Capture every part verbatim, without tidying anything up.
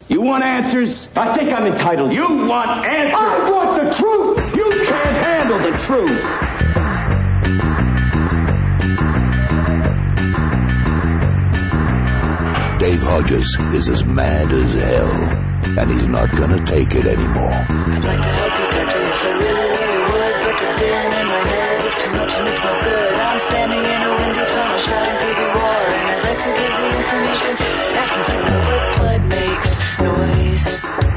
You want answers? I think I'm entitled. You want answers? I want the truth! You can't handle the truth! Dave Hodges is as mad as hell, and he's not gonna take it anymore. I'd like to help you touch it, so really, really would, but the din in my head, it's too much and it's no good. I'm standing in a windy tunnel, shouting through the roar, and I'd like to give the information, asking for more, but blood makes noise.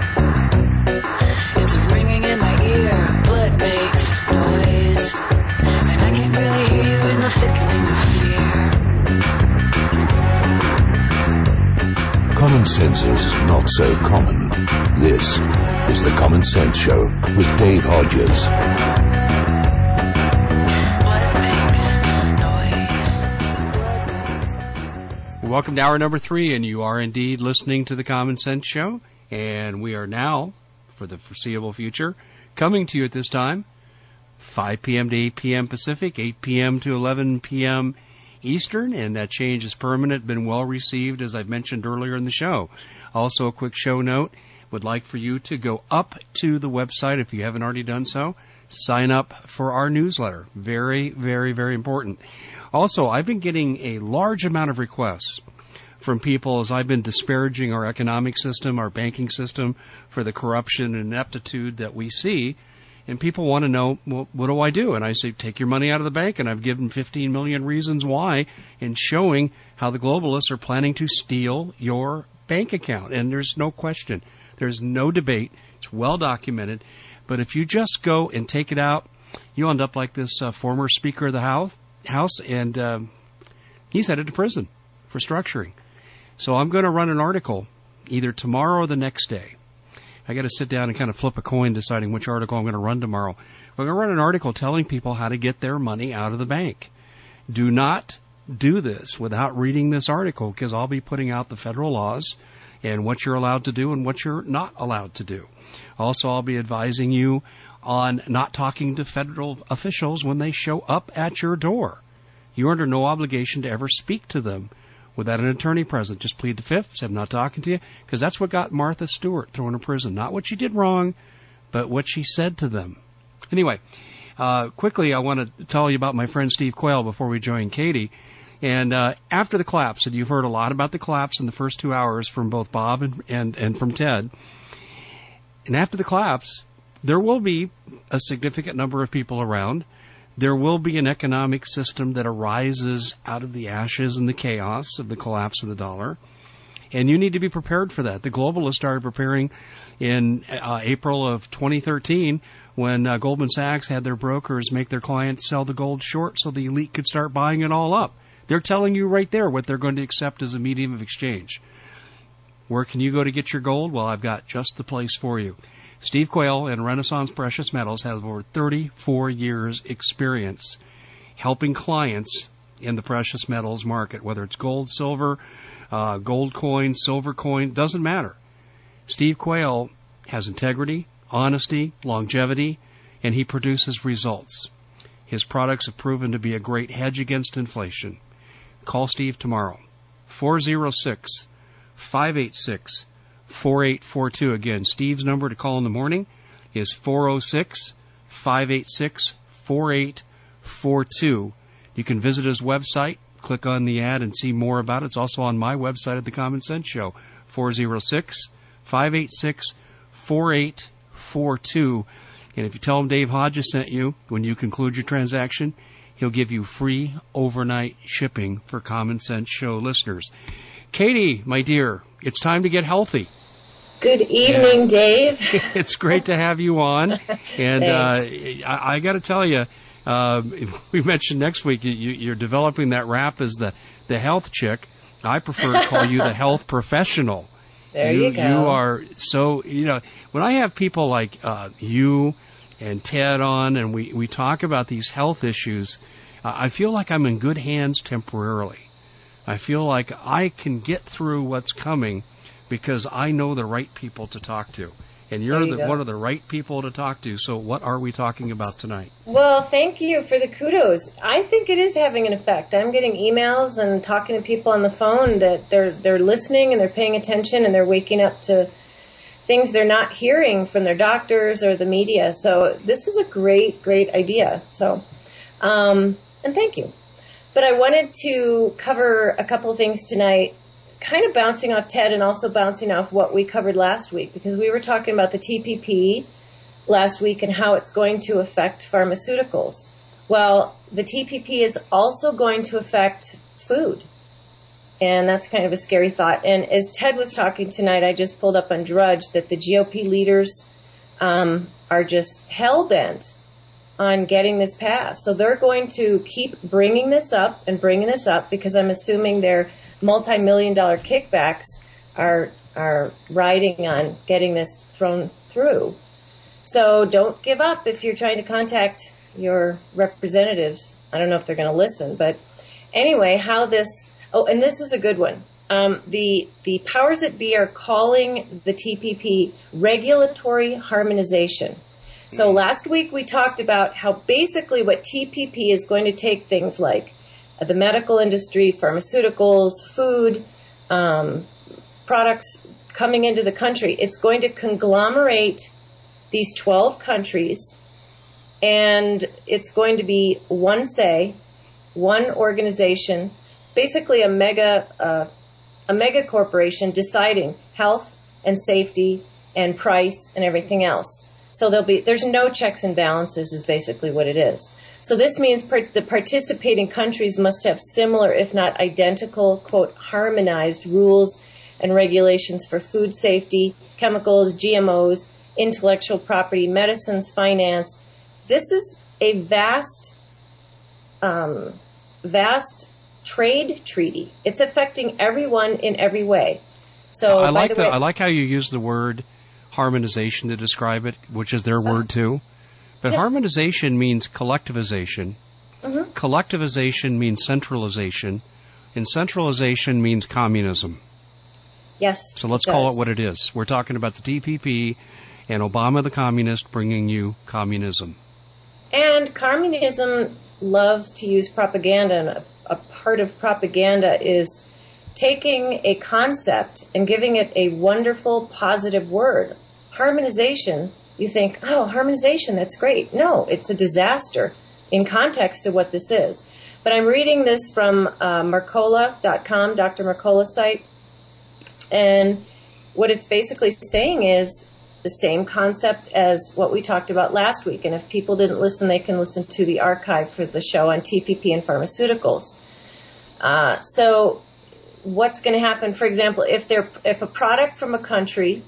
It's ringing in my ear, blood makes noise, and I can't really hear you in the thickening of fear. Common sense is not so common. This is the Common Sense Show with Dave Hodges. Welcome to hour number three, and you are indeed listening to the Common Sense Show. And we are now, for the foreseeable future, coming to you at this time, five p.m. to eight p.m. Pacific, eight p.m. to eleven p.m. Eastern, and that change is permanent, been well received, as I've mentioned earlier in the show. Also, a quick show note, would like for you to go up to the website if you haven't already done so. Sign up for our newsletter. Very, very, very important. Also, I've been getting a large amount of requests from people as I've been disparaging our economic system, our banking system, for the corruption and ineptitude that we see. And people want to know, well, what do I do? And I say, take your money out of the bank. And I've given fifteen million reasons why, and showing how the globalists are planning to steal your bank account. And there's no question. There's no debate. It's well documented. But if you just go and take it out, you end up like this uh, former Speaker of the House, house and um, he's headed to prison for structuring. So I'm going to run an article either tomorrow or the next day. I got to sit down and kind of flip a coin deciding which article I'm going to run tomorrow. I'm going to run an article telling people how to get their money out of the bank. Do not do this without reading this article, because I'll be putting out the federal laws and what you're allowed to do and what you're not allowed to do. Also, I'll be advising you on not talking to federal officials when they show up at your door. You're under no obligation to ever speak to them without an attorney present. Just plead the fifth, say I'm not talking to you, because that's what got Martha Stewart thrown in prison. Not what she did wrong, but what she said to them. Anyway, uh, quickly, I want to tell you about my friend Steve Quayle before we join Katie. And uh, after the collapse, and you've heard a lot about the collapse in the first two hours from both Bob and, and, and from Ted. And after the collapse, there will be a significant number of people around. There will be an economic system that arises out of the ashes and the chaos of the collapse of the dollar. And you need to be prepared for that. The globalists started preparing in uh, April of twenty thirteen when uh, Goldman Sachs had their brokers make their clients sell the gold short so the elite could start buying it all up. They're telling you right there what they're going to accept as a medium of exchange. Where can you go to get your gold? Well, I've got just the place for you. Steve Quayle and Renaissance Precious Metals has over thirty-four years experience helping clients in the precious metals market, whether it's gold, silver, uh, gold coin, silver coin, doesn't matter. Steve Quayle has integrity, honesty, longevity, and he produces results. His products have proven to be a great hedge against inflation. Call Steve tomorrow, four oh six, five eight six, four eight four two. Again, Steve's number to call in the morning is four oh six, five eight six, four eight four two. You can visit his website, click on the ad, and see more about it. It's also on my website at The Common Sense Show, four oh six, five eight six, four eight four two. And if you tell him Dave Hodges sent you, when you conclude your transaction, he'll give you free overnight shipping for Common Sense Show listeners. Katie, my dear, it's time to get healthy. Good evening, and Dave. It's great to have you on. And uh, I, I got to tell you, uh, we mentioned next week you, you're developing that rap as the, the health chick. I prefer to call you the health professional. There you, you go. You are so, you know, when I have people like uh, you and Ted on and we, we talk about these health issues, uh, I feel like I'm in good hands temporarily. I feel like I can get through what's coming because I know the right people to talk to. And you're you the, go. one of the right people to talk to. So what are we talking about tonight? Well, thank you for the kudos. I think it is having an effect. I'm getting emails and talking to people on the phone that they're they're listening and they're paying attention and they're waking up to things they're not hearing from their doctors or the media. So this is a great, great idea. So, um, and thank you. But I wanted to cover a couple of things tonight, kind of bouncing off Ted and also bouncing off what we covered last week, because we were talking about the T P P last week and how it's going to affect pharmaceuticals. Well, the T P P is also going to affect food. And that's kind of a scary thought. And as Ted was talking tonight, I just pulled up on Drudge that the G O P leaders um, are just hell-bent on getting this passed. So they're going to keep bringing this up and bringing this up because I'm assuming their multi-million dollar kickbacks are are riding on getting this thrown through. So don't give up if you're trying to contact your representatives. I don't know if they're going to listen, but anyway, how this, oh, and this is a good one. Um, the the powers that be are calling the T P P regulatory harmonization. So last week we talked about how basically what T P P is going to take things like the medical industry, pharmaceuticals, food, um, products coming into the country. It's going to conglomerate these twelve countries, and it's going to be one say, one organization, basically a mega uh, a mega corporation deciding health and safety and price and everything else. So there'll be there's no checks and balances is basically what it is. So this means part, the participating countries must have similar, if not identical, quote, harmonized rules and regulations for food safety, chemicals, G M Os, intellectual property, medicines, finance. This is a vast, um, vast trade treaty. It's affecting everyone in every way. So I by like the the, way, I like how you use the word harmonization to describe it, which is their word too. But Yeah. harmonization means collectivization. Mhm. Collectivization means centralization. And centralization means communism. yes. So let's it call does. it what it is. We're talking about the T P P and Obama the communist bringing you communism. And communism loves to use propaganda, and a, a part of propaganda is taking a concept and giving it a wonderful, positive word. Harmonization, you think, oh, harmonization, that's great. No, it's a disaster in context to what this is. But I'm reading this from uh, Mercola dot com, Doctor Mercola's site, and what it's basically saying is the same concept as what we talked about last week. And if people didn't listen, they can listen to the archive for the show on T P P and pharmaceuticals. Uh, so what's going to happen, for example, if there, if a product from a country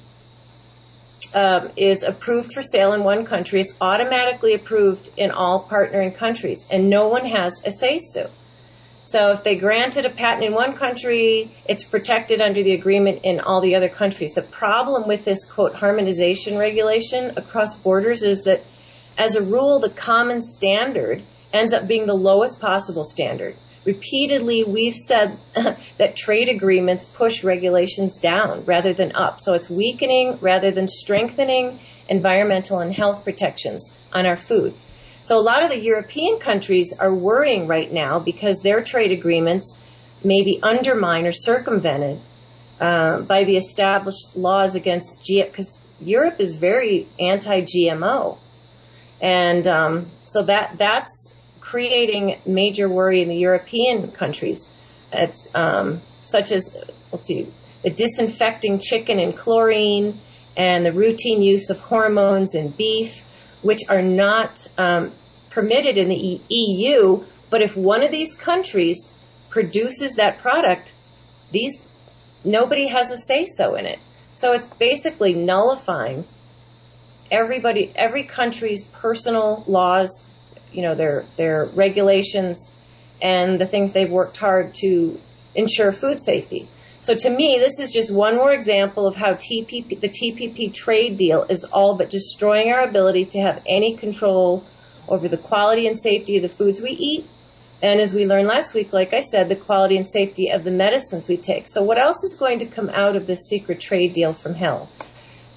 um, is approved for sale in one country, it's automatically approved in all partnering countries, and no one has a say-so. So if they granted a patent in one country, it's protected under the agreement in all the other countries. The problem with this, quote, harmonization regulation across borders is that, as a rule, the common standard ends up being the lowest possible standard. Repeatedly, we've said that trade agreements push regulations down rather than up. So it's weakening rather than strengthening environmental and health protections on our food. So a lot of the European countries are worrying right now because their trade agreements may be undermined or circumvented uh, by the established laws against G M O, because Europe is very anti-G M O. And um, so that that's creating major worry in the European countries. It's um, such as, let's see, the disinfecting chicken in chlorine and the routine use of hormones in beef, which are not um, permitted in the E U, but if one of these countries produces that product, these nobody has a say-so in it. So it's basically nullifying everybody, every country's personal laws, you know, their their regulations, and the things they've worked hard to ensure food safety. So to me, this is just one more example of how T P P, the T P P trade deal is all but destroying our ability to have any control over the quality and safety of the foods we eat. And as we learned last week, like I said, the quality and safety of the medicines we take. So what else is going to come out of this secret trade deal from hell?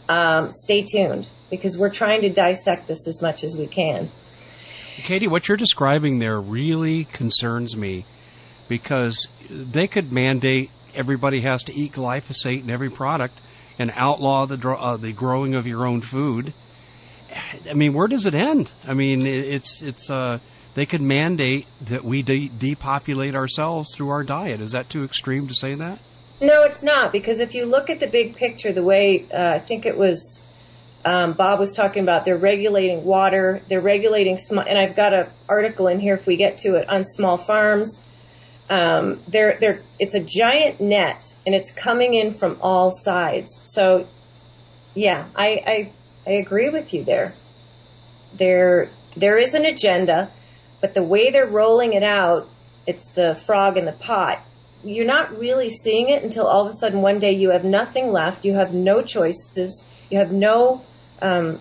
um, stay tuned, because we're trying to dissect this as much as we can. Katie, what you're describing there really concerns me, because they could mandate everybody has to eat glyphosate in every product and outlaw the uh, the growing of your own food. I mean, where does it end? I mean, it's it's uh, they could mandate that we de- depopulate ourselves through our diet. Is that too extreme to say that? No, it's not, because if you look at the big picture, the way uh, I think it was um, Bob was talking about, they're regulating water, they're regulating small, and I've got an article in here if we get to it on small farms. Um, they're, they're, it's a giant net, and it's coming in from all sides. So, yeah, I, I, I agree with you there. There, there is an agenda, but the way they're rolling it out, it's the frog in the pot. You're not really seeing it until all of a sudden one day you have nothing left. You have no choices. You have no, um,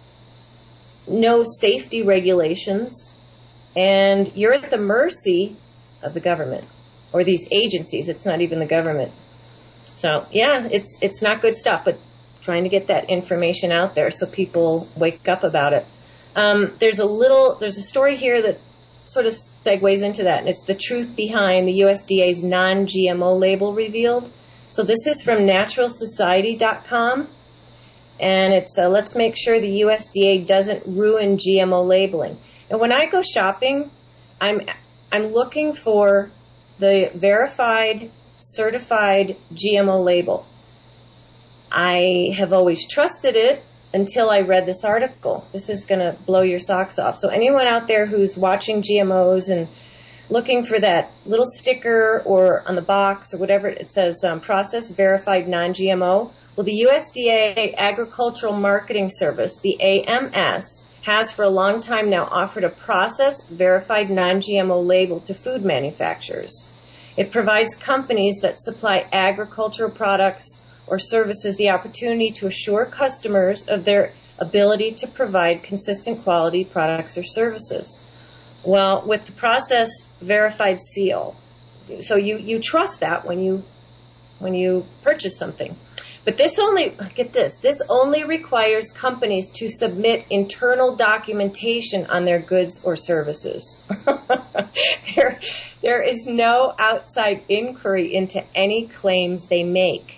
no safety regulations, and you're at the mercy of the government or these agencies. It's not even the government. So yeah, it's, it's not good stuff, but trying to get that information out there so people wake up about it. Um, there's a little, there's a story here that sort of segues into that, and it's the truth behind the U S D A's non G M O label revealed. So this is from natural society dot com, and it's uh, let's make sure the U S D A doesn't ruin G M O labeling. And when I go shopping, I'm I'm looking for the verified, certified G M O label. I have always trusted it until I read this article. This is going to blow your socks off. So anyone out there who's watching G M Os and looking for that little sticker or on the box or whatever it says, um, processed, verified, non-G M O, well, the U S D A Agricultural Marketing Service, the A M S, has for a long time now offered a processed, verified, non-G M O label to food manufacturers. It provides companies that supply agricultural products or services the opportunity to assure customers of their ability to provide consistent quality products or services. Well, with the process verified seal, so you, you trust that when you when you purchase something. But this only, get this, this only requires companies to submit internal documentation on their goods or services. there, there is no outside inquiry into any claims they make.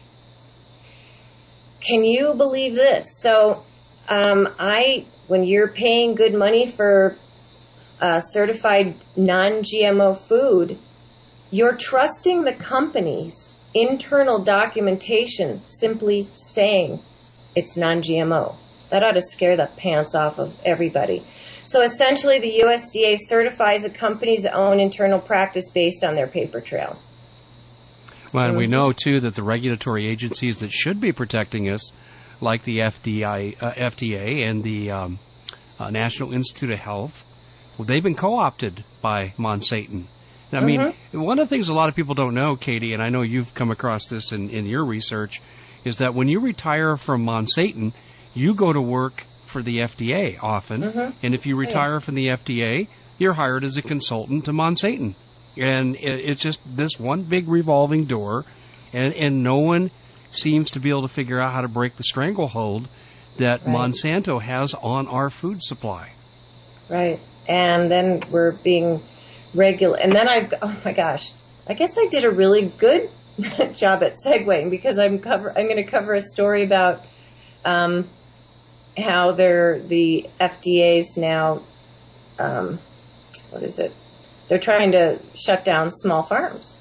Can you believe this? So, um, I, when you're paying good money for uh, certified non-G M O food, you're trusting the company's internal documentation simply saying it's non-G M O. That ought to scare the pants off of everybody. So essentially, the U S D A certifies a company's own internal practice based on their paper trail. Well, and we know, too, that the regulatory agencies that should be protecting us, like the F D I, uh, F D A and the um, uh, National Institute of Health, well, they've been co-opted by Monsanto. I mean, mm-hmm. one of the things a lot of people don't know, Katie, and I know you've come across this in, in your research, is that when you retire from Monsanto, you go to work for the F D A often, mm-hmm. and if you retire yeah. from the F D A, you're hired as a consultant to Monsanto. And it, it's just this one big revolving door, and, and no one seems to be able to figure out how to break the stranglehold that right. Monsanto has on our food supply. Right. And then we're being regular. And then I've, oh my gosh, I guess I did a really good job at segueing, because I'm cover, I'm going to cover a story about um, how they're, the F D A's now, um, what is it? They're trying to shut down small farms.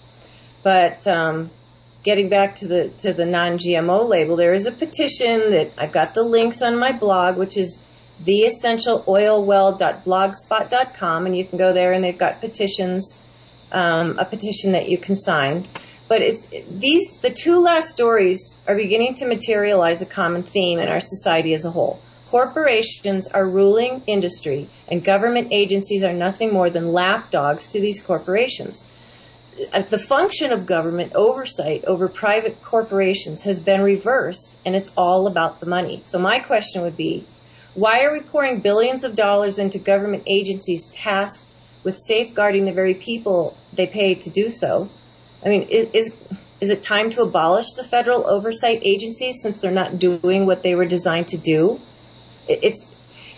But um, getting back to the to the non-G M O label, there is a petition that I've got the links on my blog, which is the essential oil well dot blogspot dot com, and you can go there and they've got petitions, um, a petition that you can sign. But it's these the two last stories are beginning to materialize a common theme in our society as a whole. Corporations are ruling industry, and government agencies are nothing more than lapdogs to these corporations. The function of government oversight over private corporations has been reversed, and it's all about the money. So my question would be, why are we pouring billions of dollars into government agencies tasked with safeguarding the very people they pay to do so? I mean, is Is it time to abolish the federal oversight agencies since they're not doing what they were designed to do? It's,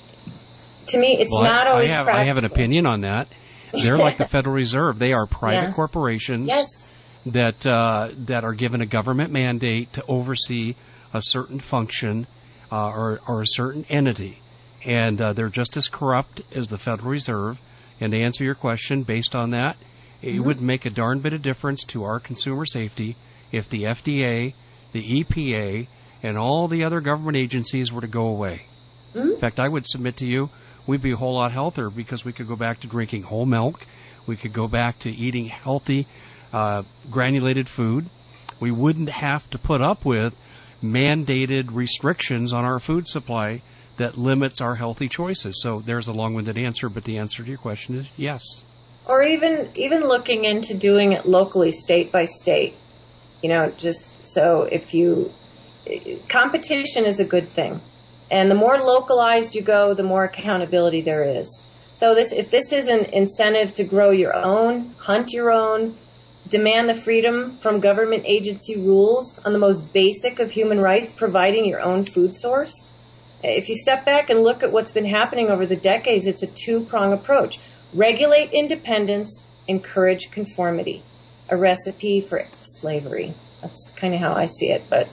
to me, it's well, not I, always I have, practical. I have an opinion on that. They're like the Federal Reserve. They are private Yeah. corporations Yes. that uh, that are given a government mandate to oversee a certain function uh, or, or a certain entity. And uh, they're just as corrupt as the Federal Reserve. And to answer your question, based on that, it Mm-hmm. would make a darn bit of difference to our consumer safety if the F D A, the E P A, and all the other government agencies were to go away. Mm-hmm. In fact, I would submit to you, we'd be a whole lot healthier because we could go back to drinking whole milk. We could go back to eating healthy, uh, granulated food. We wouldn't have to put up with mandated restrictions on our food supply that limits our healthy choices. So there's a long-winded answer, but the answer to your question is yes. Or even even looking into doing it locally, state by state. You know, just so if you... Competition is a good thing. And the more localized you go, the more accountability there is. So this, if this is an incentive to grow your own, hunt your own, demand the freedom from government agency rules on the most basic of human rights, providing your own food source, if you step back and look at what's been happening over the decades, it's a two-prong approach. Regulate independence, encourage conformity. A recipe for slavery. That's kind of how I see it. But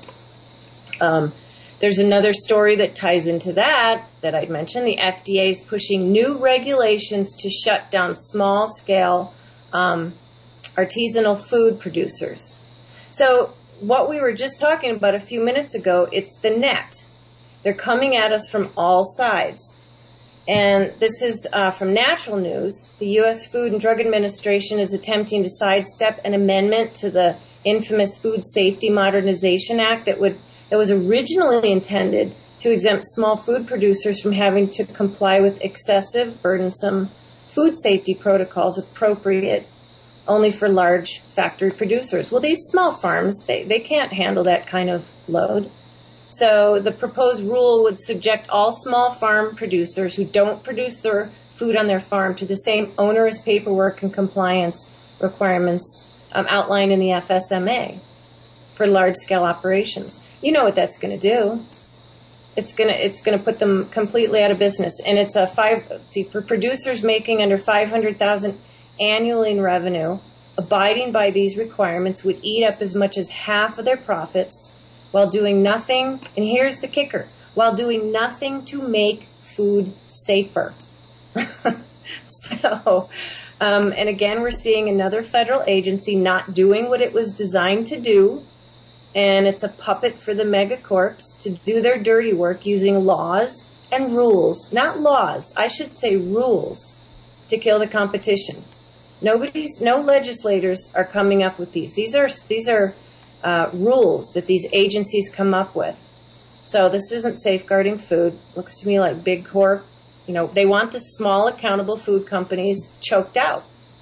um, there's another story that ties into that that I mentioned. The F D A is pushing new regulations to shut down small-scale um, artisanal food producers. So what we were just talking about a few minutes ago, it's the net. They're coming at us from all sides. And this is uh, from Natural News. The U S Food and Drug Administration is attempting to sidestep an amendment to the infamous Food Safety Modernization Act that would that was originally intended to exempt small food producers from having to comply with excessive, burdensome food safety protocols appropriate only for large factory producers. Well, these small farms, they, they can't handle that kind of load. So the proposed rule would subject all small farm producers who don't produce their food on their farm to the same onerous paperwork and compliance requirements um, outlined in the F S M A for large-scale operations. You know what that's going to do. It's going to it's going to put them completely out of business. And it's a five. See, for producers making under five hundred thousand annually in revenue, abiding by these requirements would eat up as much as half of their profits, while doing nothing, and here's the kicker, while doing nothing to make food safer. so, um, and again, we're seeing another federal agency not doing what it was designed to do, and it's a puppet for the megacorps to do their dirty work using laws and rules, not laws, I should say rules, to kill the competition. Nobody's, no legislators are coming up with these. These are, these are, Uh, rules that these agencies come up with. So this isn't safeguarding food. Looks to me like big corp. You know, they want the small accountable food companies choked out.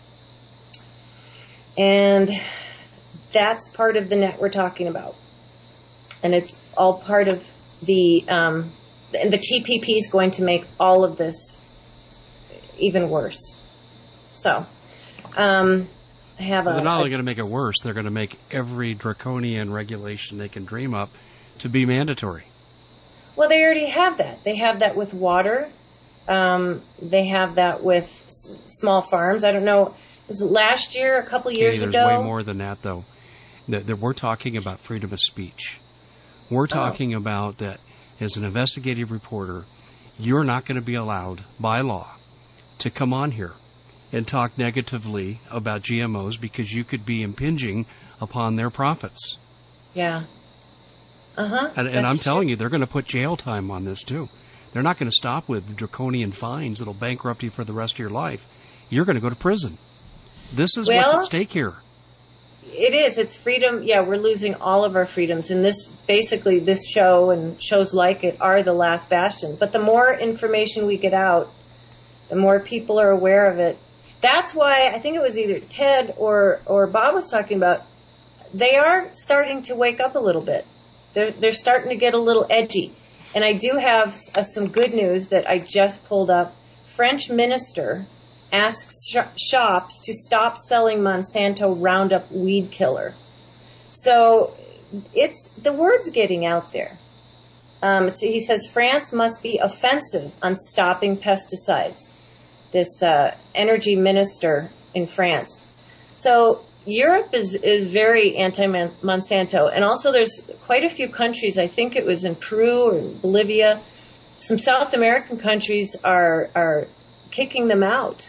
And that's part of the net we're talking about. And it's all part of the, um, and the T P P is going to make all of this even worse. So, um, have a, they're not only going to make it worse, they're going to make every draconian regulation they can dream up to be mandatory. Well, they already have that. They have that with water. Um, they have that with s- small farms. I don't know. Was it last year, a couple years Katie, ago? There's way more than that, though. That, that we're talking about freedom of speech. We're talking oh. about that as an investigative reporter, you're not going to be allowed by law to come on here and talk negatively about G M Os because you could be impinging upon their profits. Yeah. Uh-huh. And, and I'm telling you, they're going to put jail time on this, too. They're not going to stop with draconian fines that'll bankrupt you for the rest of your life. You're going to go to prison. This is well, what's at stake here. It is. It's freedom. Yeah, we're losing all of our freedoms. And this, basically, this show and shows like it are the last bastion. But the more information we get out, the more people are aware of it. That's why I think it was either Ted or, or Bob was talking about, they are starting to wake up a little bit. They're, they're starting to get a little edgy. And I do have uh, some good news that I just pulled up. French minister asks sh- shops to stop selling Monsanto Roundup weed killer. So it's the word's getting out there. Um, it's, he says France must be offensive on stopping pesticides. This uh, energy minister in France. So Europe is, is very anti-Monsanto. And also there's quite a few countries, I think it was in Peru or Bolivia, some South American countries are are kicking them out.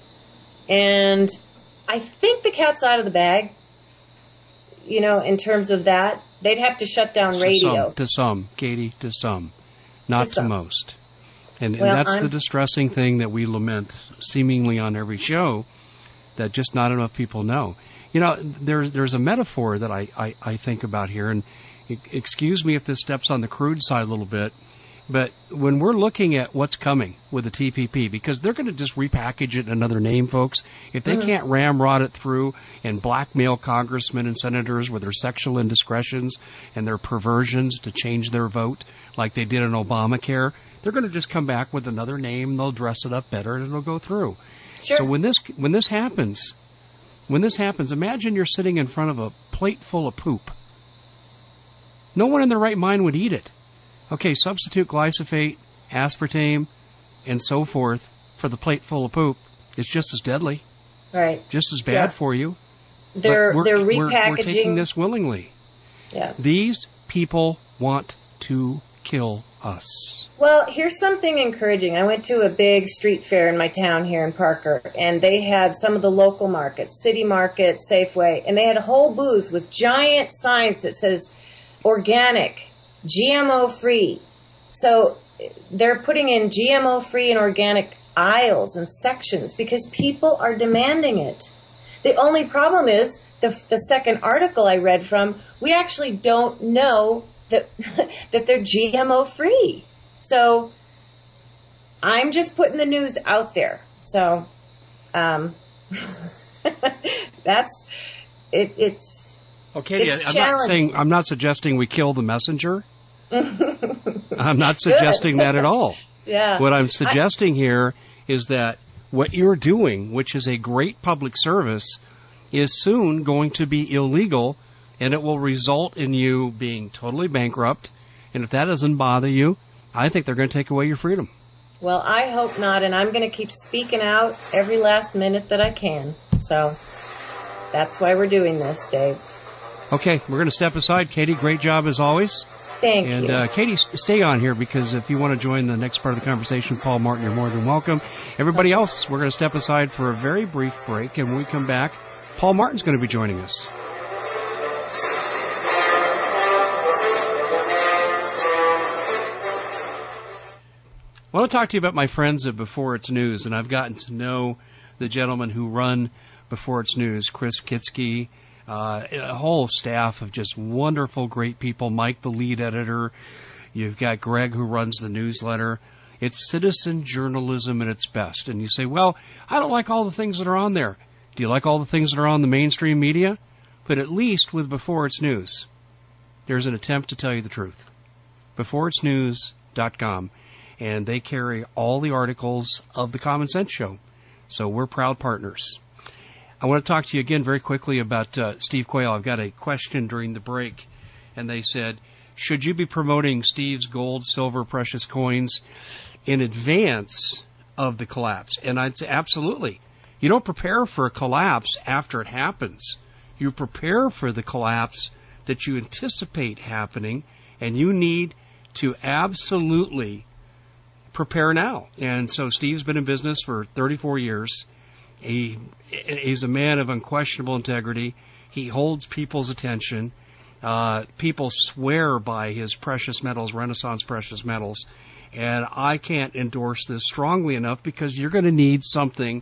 And I think the cat's out of the bag, you know, in terms of that. They'd have to shut down radio. To some, to some Katie, to some. Not to, to most. And, well, and that's I'm, the distressing thing that we lament seemingly on every show, that just not enough people know. You know, there's there's a metaphor that I, I, I think about here, and excuse me if this steps on the crude side a little bit, but when we're looking at what's coming with the T P P, because they're going to just repackage it in another name, folks, if they mm-hmm. can't ramrod it through and blackmail congressmen and senators with their sexual indiscretions and their perversions to change their vote like they did in Obamacare, they're going to just come back with another name, they'll dress it up better, and it'll go through. Sure. So when this when this happens, when this happens, imagine you're sitting in front of a plate full of poop. No one in their right mind would eat it. Okay, substitute glyphosate, aspartame, and so forth for the plate full of poop. It's just as deadly. Right. Just as bad yeah. for you. They're but we're, they're we're, repackaging. We're taking this willingly. Yeah. These people want to kill us. Well, here's something encouraging. I went to a big street fair in my town here in Parker, and they had some of the local markets, City Market, Safeway, and they had a whole booth with giant signs that says organic, G M O-free. So they're putting in G M O-free and organic aisles and sections because people are demanding it. The only problem is the, the second article I read from, we actually don't know that that they're G M O-free. So I'm just putting the news out there. So um, that's it. It's okay. It's I'm not saying I'm not suggesting we kill the messenger. I'm not suggesting that at all. Yeah. What I'm suggesting I, here is that what you're doing, which is a great public service, is soon going to be illegal, and it will result in you being totally bankrupt. And if that doesn't bother you, I think they're going to take away your freedom. Well, I hope not, and I'm going to keep speaking out every last minute that I can. So that's why we're doing this, Dave. Okay, we're going to step aside. Katie, great job as always. Thank and, you. And uh, Katie, stay on here, because if you want to join the next part of the conversation, Paul Martin, you're more than welcome. Everybody else, we're going to step aside for a very brief break, and when we come back, Paul Martin's going to be joining us. I want to talk to you about my friends at Before It's News, and I've gotten to know the gentlemen who run Before It's News, Chris Kitsky, uh, a whole staff of just wonderful, great people. Mike, the lead editor. You've got Greg, who runs the newsletter. It's citizen journalism at its best. And you say, well, I don't like all the things that are on there. Do you like all the things that are on the mainstream media? But at least with Before It's News, there's an attempt to tell you the truth. before its news dot com. And they carry all the articles of the Common Sense Show. So we're proud partners. I want to talk to you again very quickly about uh, Steve Quayle. I've got a question during the break, and they said, should you be promoting Steve's gold, silver, precious coins in advance of the collapse? And I'd say absolutely. You don't prepare for a collapse after it happens. You prepare for the collapse that you anticipate happening, and you need to absolutely prepare now. And so Steve's been in business for thirty-four years. He, he's a man of unquestionable integrity. He holds people's attention. Uh, people swear by his precious metals, Renaissance precious metals. And I can't endorse this strongly enough, because you're going to need something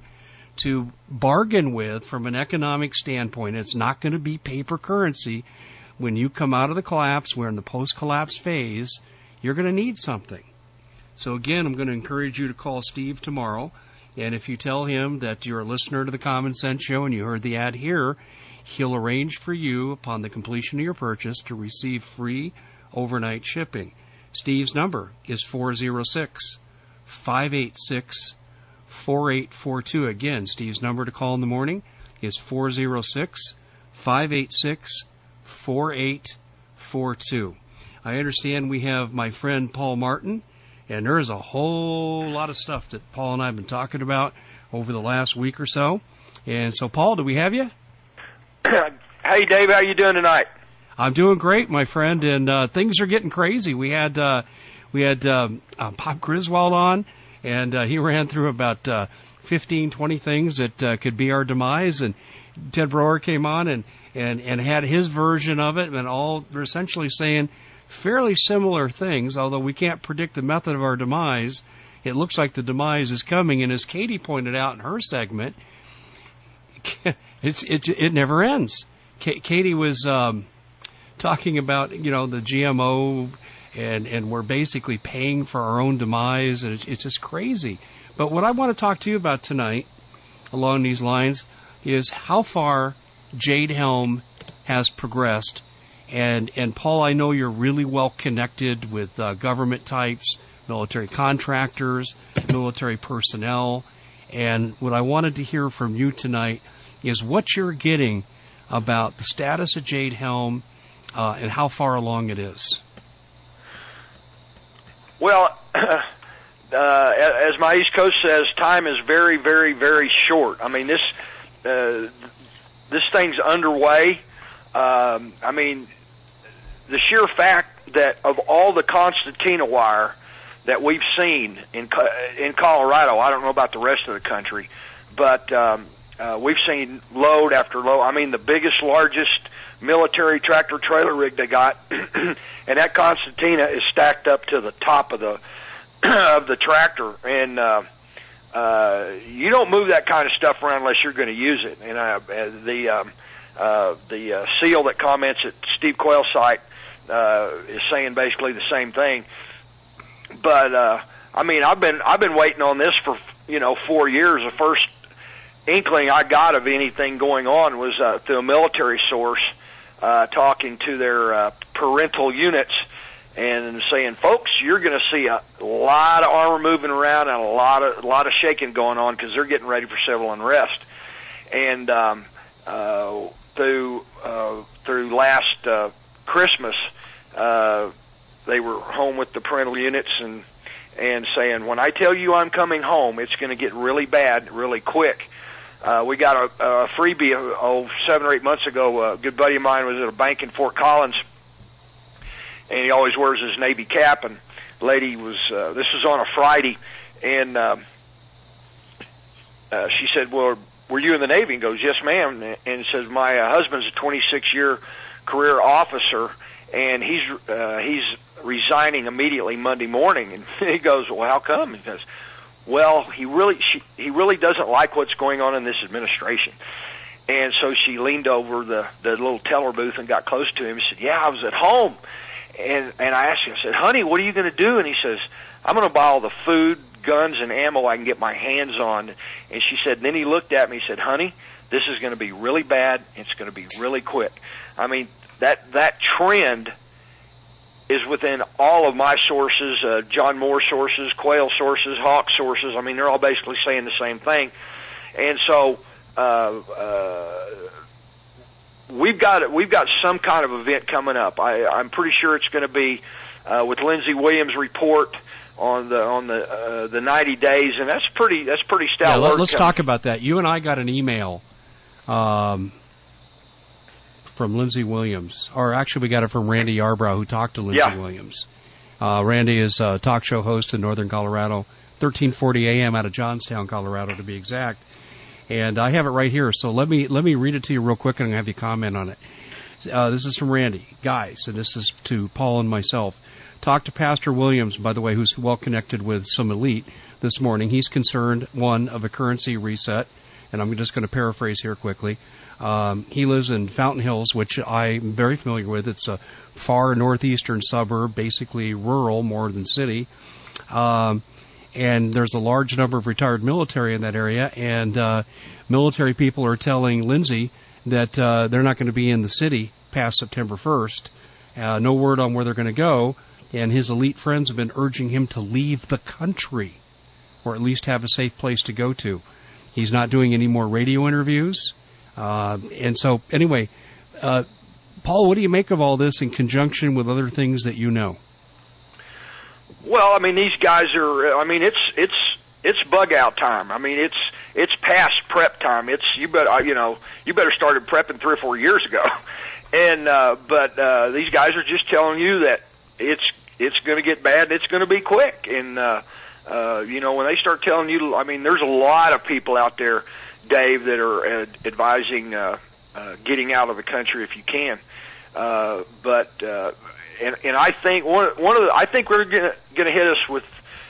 to bargain with from an economic standpoint. It's not going to be paper currency. When you come out of the collapse, we're in the post-collapse phase, you're going to need something. So again, I'm going to encourage you to call Steve tomorrow, and if you tell him that you're a listener to the Common Sense Show and you heard the ad here, he'll arrange for you, upon the completion of your purchase, to receive free overnight shipping. Steve's number is four oh six, five eight six, four eight four two. Again, Steve's number to call in the morning is four oh six, five eight six, four eight four two. I understand we have my friend Paul Martin, and there's a whole lot of stuff that Paul and I have been talking about over the last week or so. And so, Paul, do we have you? Hey, Dave, how you doing tonight? I'm doing great, my friend, and uh, things are getting crazy. We had uh, we had um, uh, Pop Griswold on, and uh, he ran through about uh, fifteen, twenty things that uh, could be our demise, and Ted Broer came on and, and, and had his version of it, and all they're essentially saying fairly similar things, although we can't predict the method of our demise. It looks like the demise is coming, and as Katie pointed out in her segment, it's, it, it never ends. K- Katie was um, talking about, you know, the G M O, and, and we're basically paying for our own demise, and it's, it's just crazy. But what I want to talk to you about tonight, along these lines, is how far Jade Helm has progressed. And, and Paul, I know you're really well connected with uh, government types, military contractors, military personnel. And what I wanted to hear from you tonight is what you're getting about the status of Jade Helm uh, and how far along it is. Well, uh, as my East Coast says, time is very, very, very short. I mean, this uh, this thing's underway. Um, I mean, the sheer fact that of all the concertina wire that we've seen in in Colorado, I don't know about the rest of the country, but um, uh, we've seen load after load. I mean, the biggest, largest military tractor trailer rig they got, and that concertina is stacked up to the top of the of the tractor, and uh, uh, you don't move that kind of stuff around unless you're going to use it. And uh, the um, uh, the uh, SEAL that comments at Steve Quayle's site uh, is saying basically the same thing. But uh, I mean, I've been I've been waiting on this for you know four years. The first inkling I got of anything going on was uh, through a military source uh, talking to their uh, parental units and saying, "Folks, you're going to see a lot of armor moving around and a lot of a lot of shaking going on because they're getting ready for civil unrest." And um, uh, through uh, through last uh, Christmas. Uh, They were home with the parental units and and saying, when I tell you I'm coming home, it's going to get really bad really quick. Uh, we got a, a freebie oh, seven or eight months ago. A good buddy of mine was at a bank in Fort Collins, and he always wears his Navy cap. And the lady was, uh, this was on a Friday, and uh, uh, she said, well, were you in the Navy? And goes, yes, ma'am. And says, my uh, husband's a twenty-six year career officer, and he's uh, he's resigning immediately Monday morning. And he goes, well, how come? He goes, well, he really she, he really doesn't like what's going on in this administration. And so she leaned over the, the little teller booth and got close to him and said, yeah, I was at home. And and I asked him, I said, honey, what are you going to do? And he says, I'm going to buy all the food, guns, and ammo I can get my hands on. And she said, and then he looked at me and said, honey, this is going to be really bad. It's going to be really quick. I mean, that that trend is within all of my sources, uh, John Moore sources, Quayle sources, Hawk sources. I mean, they're all basically saying the same thing. And so uh, uh, we've got we've got some kind of event coming up. I, I'm pretty sure it's going to be uh, with Lindsey Williams' report on the on the uh, the ninety days, and that's pretty that's pretty stout. Yeah, let, let's coming. talk about that. You and I got an email. Um, from Lindsey Williams, or actually we got it from Randy Yarbrough, who talked to Lindsey yeah. Williams. Uh, Randy is a talk show host in Northern Colorado, thirteen forty A M out of Johnstown, Colorado, to be exact. And I have it right here, so let me let me read it to you real quick, and I'll have you comment on it. Uh, this is from Randy. Guys, and this is to Paul and myself. Talked to Pastor Williams, by the way, who's well connected with some elite this morning. He's concerned, one, of a currency reset, and I'm just going to paraphrase here quickly. Um, he lives in Fountain Hills, which I'm very familiar with. It's a far northeastern suburb, basically rural more than city. Um, and there's a large number of retired military in that area. And uh, military people are telling Lindsey that uh, they're not going to be in the city past September first. Uh, no word on where they're going to go. And his elite friends have been urging him to leave the country, or at least have a safe place to go to. He's not doing any more radio interviews. Uh, and so, anyway, uh, Paul, what do you make of all this in conjunction with other things that you know? Well, I mean, these guys are. I mean, it's it's it's bug out time. I mean, it's it's past prep time. It's you better you know you better started prepping three or four years ago. And uh, but uh, these guys are just telling you that it's it's going to get bad. And it's going to be quick. And uh, uh, you know, when they start telling you, I mean, there's a lot of people out there, Dave, that are uh, advising uh, uh, getting out of the country if you can. Uh, but uh, and and I think one one of the, I think we're going to hit us with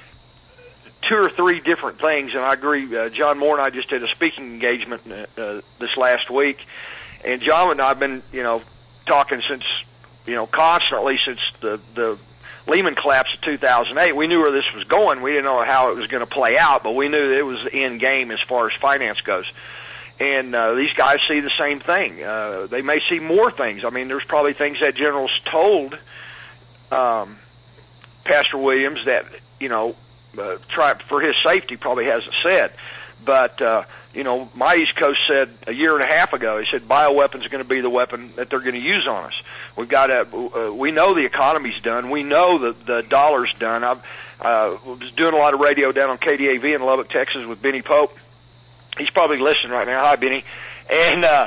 two or three different things. And I agree. Uh, John Moore and I just did a speaking engagement uh, this last week. And John and I have been, you know, talking since, you know, constantly since the, the Lehman collapse of two thousand eight. We knew where this was going. We didn't know how it was going to play out, but we knew that it was the end game as far as finance goes. And uh, these guys see the same thing. Uh, they may see more things. I mean, there's probably things that general's told um, Pastor Williams that, you know, uh, try for his safety probably hasn't said. But, uh, you know, my East Coast said a year and a half ago, he said bioweapons are going to be the weapon that they're going to use on us. We've got to, uh, we know the economy's done. We know that the dollar's done. I uh, was doing a lot of radio down on K D A V in Lubbock, Texas with Benny Pope. He's probably listening right now. Hi, Benny. And, uh,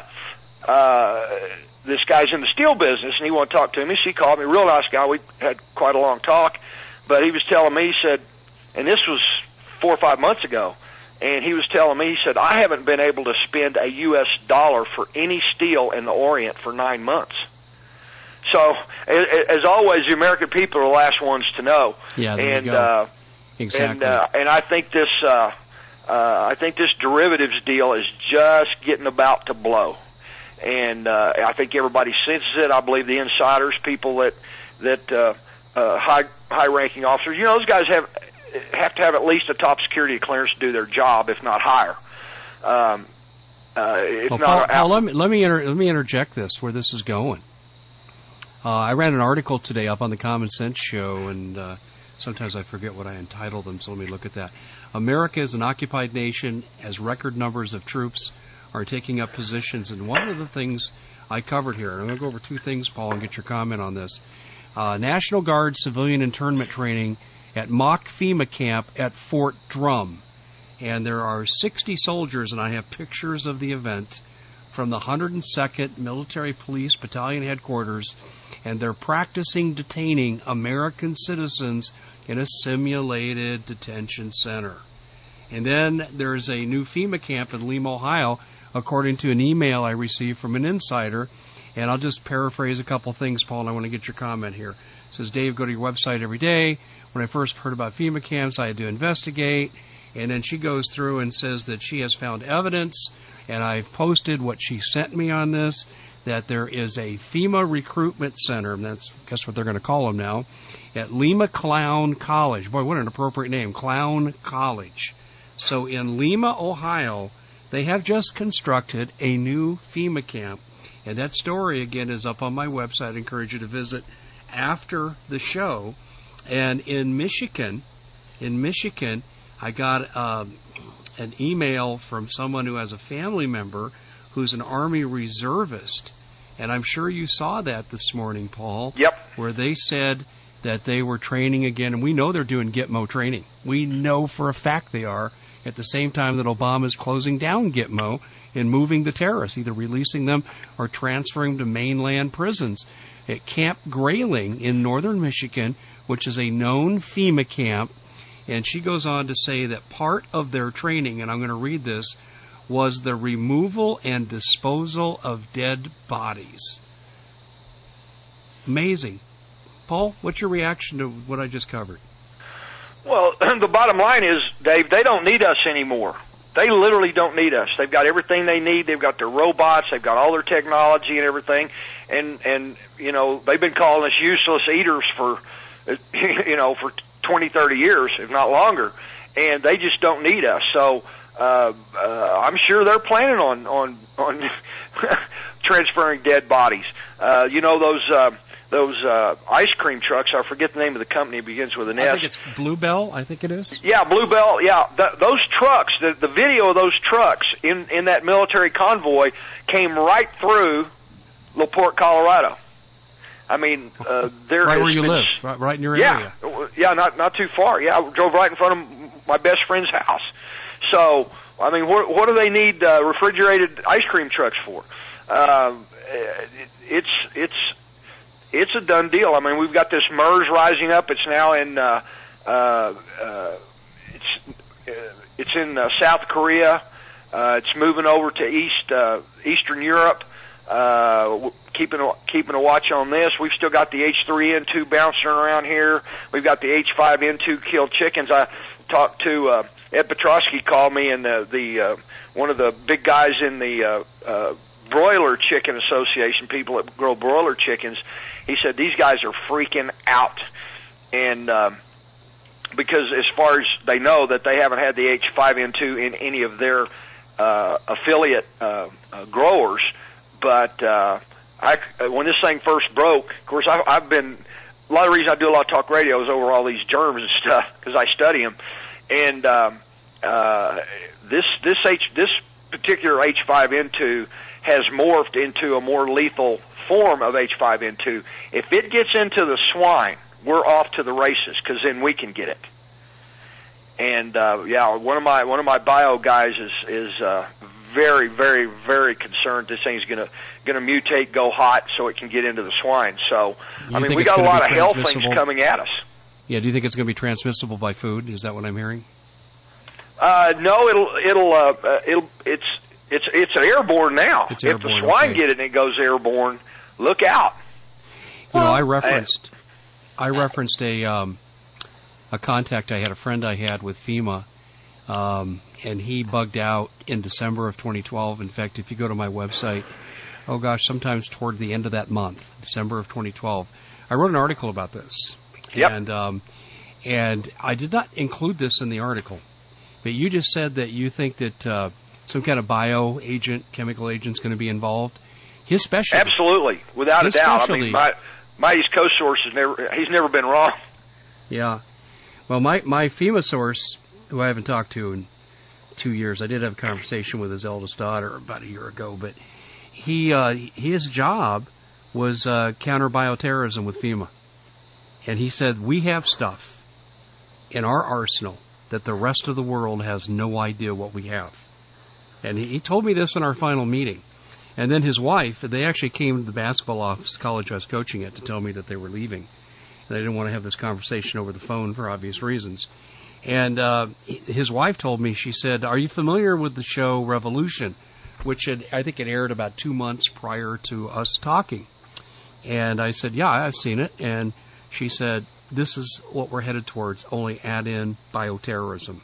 uh, this guy's in the steel business and he wanted to talk to me. So he called me, real nice guy. We had quite a long talk, but he was telling me, he said, and this was four or five months ago, and he was telling me, he said, I haven't been able to spend a U S dollar for any steel in the Orient for nine months. So, as always, the American people are the last ones to know. Yeah, there and, you go. Uh, exactly. And, uh, and I think this, uh, uh, I think this derivatives deal is just getting about to blow. And, uh, I think everybody senses it. I believe the insiders, people that, that, uh, uh, high, high-ranking officers, you know, those guys have, have to have at least a top security clearance to do their job, if not higher. Um, uh, if well, not, Paul, Paul, let me let me, inter, let me interject this where this is going. Uh, I ran an article today up on the Common Sense Show, and uh, sometimes I forget what I entitled them, so let me look at that. America is an occupied nation as record numbers of troops are taking up positions, and one of the things I covered here, and I'm going to go over two things, Paul, and get your comment on this. Uh, National Guard civilian internment training at mock FEMA camp at Fort Drum. And there are sixty soldiers, and I have pictures of the event, from the one hundred second Military Police Battalion headquarters, and they're practicing detaining American citizens in a simulated detention center. And then there's a new FEMA camp in Lima, Ohio, according to an email I received from an insider. And I'll just paraphrase a couple things, Paul, and I want to get your comment here. It says, Dave, go to your website every day. When I first heard about FEMA camps, I had to investigate. And then she goes through and says that she has found evidence, and I've posted what she sent me on this, that there is a FEMA recruitment center, and that's guess what they're going to call them now, at Lima Clown College. Boy, what an appropriate name, Clown College. So in Lima, Ohio, they have just constructed a new FEMA camp. And that story, again, is up on my website. I encourage you to visit after the show. And in Michigan, in Michigan, I got um, an email from someone who has a family member who's an Army reservist. And I'm sure you saw that this morning, Paul. Yep. Where they said that they were training again. And we know they're doing Gitmo training. We know for a fact they are. At the same time that Obama's closing down Gitmo and moving the terrorists, either releasing them or transferring to mainland prisons. At Camp Grayling in northern Michigan, which is a known FEMA camp, and she goes on to say that part of their training, and I'm going to read this, was the removal and disposal of dead bodies. Amazing. Paul, what's your reaction to what I just covered? Well, the bottom line is, Dave, they don't need us anymore. They literally don't need us. They've got everything they need. They've got their robots. They've got all their technology and everything. And, and you know, they've been calling us useless eaters for, you know, for twenty, thirty years, if not longer. And they just don't need us. So uh, uh, I'm sure they're planning on, on, on transferring dead bodies. Uh, you know, those... Uh, Those uh, ice cream trucks, I forget the name of the company, it begins with an S. I think it's Bluebell, I think it is. Yeah, Bluebell, yeah. Th- those trucks, the, the video of those trucks in, in that military convoy came right through LaPorte, Colorado. I mean, uh, there right has where you been, live, right, right in your yeah, area. Yeah, not not too far. Yeah, I drove right in front of my best friend's house. So, I mean, what what do they need uh, refrigerated ice cream trucks for? Uh, it, it's it's it's a done deal. I mean, we've got this MERS rising up. It's now in uh, uh, uh, it's uh, it's in uh, South Korea. Uh, it's moving over to East uh, Eastern Europe. Uh, keeping a, keeping a watch on this. We've still got the H three N two bouncing around here. We've got the H five N two killed chickens. I talked to uh, Ed Petrosky, called me, and the, the uh, one of the big guys in the uh, uh, broiler chicken association, people that grow broiler chickens. He said these guys are freaking out, and um, because as far as they know, that they haven't had the H five N two in any of their uh, affiliate uh, uh, growers. But uh, I, when this thing first broke, of course, I've, I've been, a lot of the reason I do a lot of talk radio is over all these germs and stuff, because I study them. And um, uh, this this H this particular H five N two has morphed into a more lethal form of H five N two. If it gets into the swine, we're off to the races, because then we can get it. And uh, yeah, one of my one of my bio guys is is uh, very, very, very concerned this thing's going to going to mutate, go hot, so it can get into the swine. So, You I mean, think we it's got a gonna lot be of health things transmissible? coming at us. Yeah, do you think it's going to be transmissible by food? Is that what I'm hearing? Uh, no, it'll it'll uh, uh, it'll it's it's it's airborne now. It's if airborne, the swine okay. get it and it goes airborne, look out. You know, I Well, referenced, I referenced a um, a contact I had, a friend I had with FEMA, um, and he bugged out in December of twenty twelve. In fact, if you go to my website, oh gosh, sometimes toward the end of that month, December of twenty twelve, I wrote an article about this. Yep. And um, and I did not include this in the article, but you just said that you think that uh, some kind of bio agent, chemical agent, is going to be involved. His specialty, Absolutely, without His a doubt. I specialty- mean, my my East Coast source has never he's never been wrong. Yeah. Well, my, my FEMA source, who I haven't talked to in two years, I did have a conversation with his eldest daughter about a year ago, but he, uh, his job was, uh, counter bioterrorism with FEMA. And he said, we have stuff in our arsenal that the rest of the world has no idea what we have. And he, he told me this in our final meeting. And then his wife, they actually came to the basketball office, college I was coaching at, to tell me that they were leaving. And I didn't want to have this conversation over the phone for obvious reasons. And uh, his wife told me, she said, are you familiar with the show Revolution, which had, I think it aired about two months prior to us talking. And I said, yeah, I've seen it. And she said, this is what we're headed towards, only add in bioterrorism.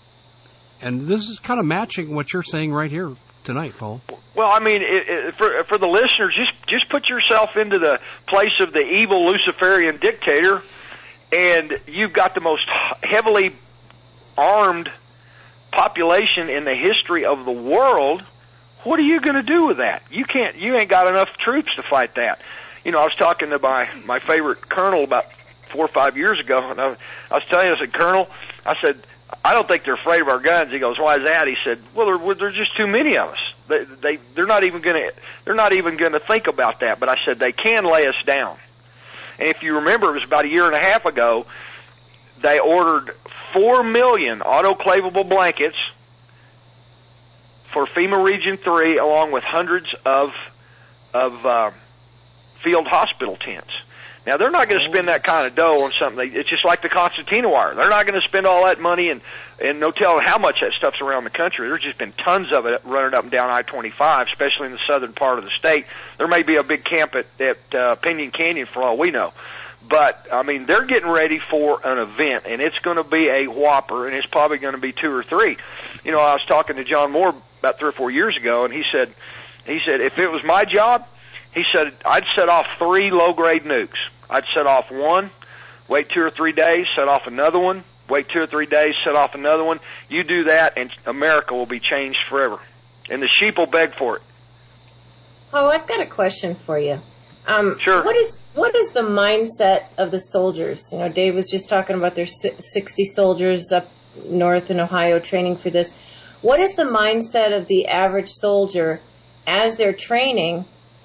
And this is kind of matching what you're saying right here tonight, Paul. Well, I mean, it, it, for for the listeners, just just put yourself into the place of the evil Luciferian dictator, and you've got the most heavily armed population in the history of the world. What are you going to do with that? You can't. You ain't got enough troops to fight that. You know, I was talking to my my favorite colonel about four or five years ago, and I, I was telling him, I said, Colonel, I said, I don't think they're afraid of our guns. He goes, why is that? He said, well, there, there's just too many of us. They, they, they're not even going to, they're not even going to think about that. But I said, they can lay us down. And if you remember, it was about a year and a half ago, they ordered four million autoclavable blankets for FEMA Region three, along with hundreds of, of, uh, field hospital tents. Now, they're not going to spend that kind of dough on something. It's just like the Concertina wire. They're not going to spend all that money, and, and no telling how much that stuff's around the country. There's just been tons of it running up and down I twenty-five, especially in the southern part of the state. There may be a big camp at, at uh, Pinion Canyon for all we know. But, I mean, they're getting ready for an event, and it's going to be a whopper, and it's probably going to be two or three. You know, I was talking to John Moore about three or four years ago, and he said, he said, if it was my job, he said, I'd set off three low-grade nukes. I'd set off one, wait two or three days, set off another one, wait two or three days, set off another one. You do that, and America will be changed forever. And the sheep will beg for it. Oh, I've got a question for you. Um, Sure. What is what is the mindset of the soldiers? You know, Dave was just talking about their sixty soldiers up north in Ohio training for this. What is the mindset of the average soldier as they're training